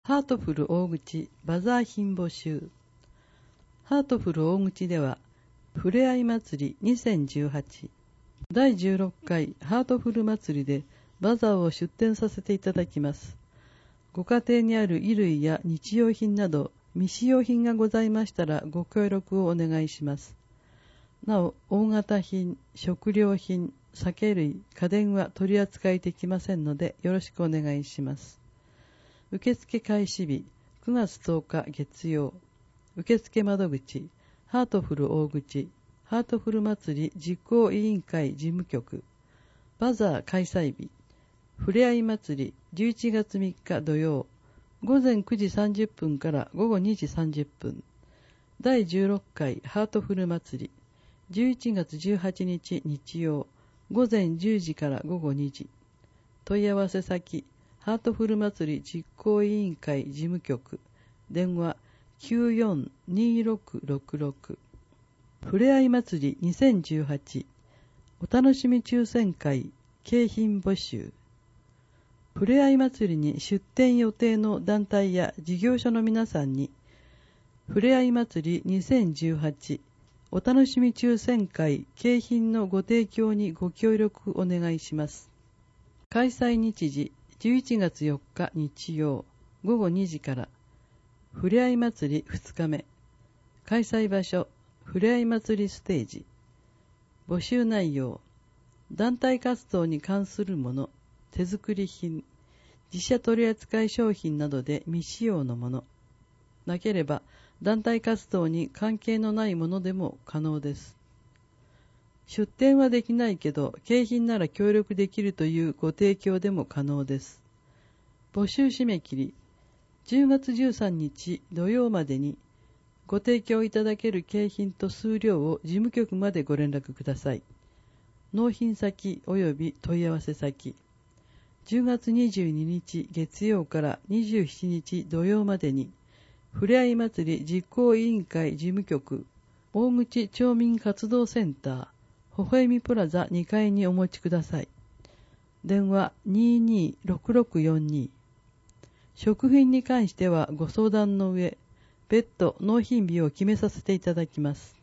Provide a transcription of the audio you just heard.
ハートフル大口バザー品募集。ハートフル大口では、ふれあい祭り2018第16回ハートフル祭りでバザーを出展させていただきます。ご家庭にある衣類や日用品など未使用品がございましたらご協力をお願いします。なお、大型品、食料品、酒類、家電は取り扱いできませんのでよろしくお願いします。受付開始日9月10日月曜。受付窓口ハートフル大口ハートフル祭り実行委員会事務局。バザー開催日ふれあい祭り11月3日土曜午前9時30分から午後2時30分。第16回ハートフル祭り11月18日日曜午前10時から午後2時。問い合わせ先ハートフル祭り実行委員会事務局。電話 942666。ふれあい祭り2018お楽しみ抽選会景品募集。ふれあい祭りに出展予定の団体や事業所の皆さんにふれあい祭り2018お楽しみ抽選会景品のご提供にご協力お願いします。開催日時11月4日日曜午後2時からふれあい祭り2日目。開催場所ふれあい祭りステージ。募集内容団体活動に関するもの、手作り品、自社取扱い商品などで未使用のもの。なければ団体活動に関係のないものでも可能です。出店はできないけど景品なら協力できるというご提供でも可能です。募集締め切り10月13日土曜までにご提供いただける景品と数量を事務局までご連絡ください。納品先及び問い合わせ先10月22日月曜から27日土曜までにふれあい祭り実行委員会事務局大口町民活動センターほほえみプラザ2階にお持ちください。電話 226642。食品に関してはご相談の上、別途納品日を決めさせていただきます。